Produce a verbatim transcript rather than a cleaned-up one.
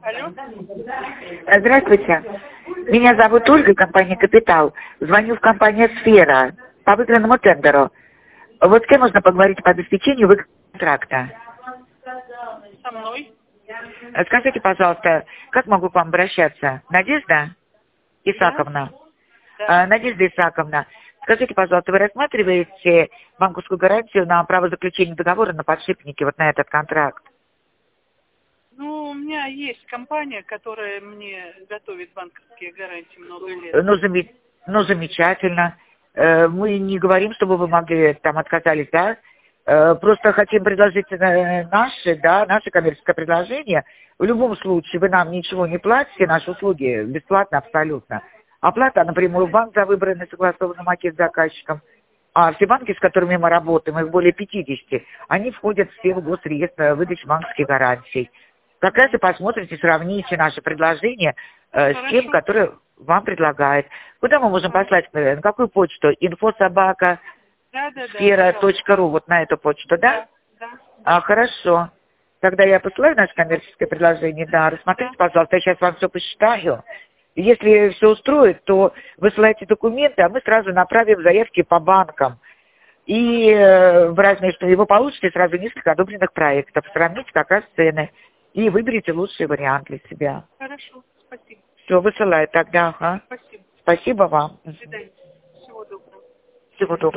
Алло. Здравствуйте. Меня зовут Ольга, компания «Капитал». Звоню в компанию «Сфера» по выигранному тендеру. Вот с кем можно поговорить по обеспечению выигранного контракта? Со мной. Скажите, пожалуйста, как могу к вам обращаться? Надежда Исаковна? Да. А, Надежда Исаковна, скажите, пожалуйста, вы рассматриваете банковскую гарантию на право заключения договора на подшипники, вот на этот контракт? Ну, у меня есть компания, которая мне готовит банковские гарантии много лет. Ну, заме- ну замечательно. Э, Мы не говорим, чтобы вы могли там отказались, да? Э, Просто хотим предложить э, наши, да, наше коммерческое предложение. В любом случае вы нам ничего не платите, наши услуги бесплатно абсолютно. Оплата напрямую в банк за выбранный согласованный макет с заказчиком. А все банки, с которыми мы работаем, их более пятидесяти, они входят все в госреестр выдачи банковских гарантий. Как раз и посмотрите, сравните наше предложение э, с тем, которое вам предлагает. Куда мы можем послать? На какую почту? инфо-собака Да, да, да. сфера точка ру, вот на эту почту, да? Да, да. А, хорошо. Тогда я посылаю наше коммерческое предложение, да, рассмотрите, Да. пожалуйста, я сейчас вам все посчитаю. Если все устроит, то высылайте документы, а мы сразу направим заявки по банкам. И э, в разные, что вы получите сразу несколько одобренных проектов, сравните как раз цены и выберите лучший вариант для себя. Хорошо, спасибо. Все, высылаю тогда, ага. Спасибо. Спасибо вам. До свидания. Всего доброго. Всего доброго.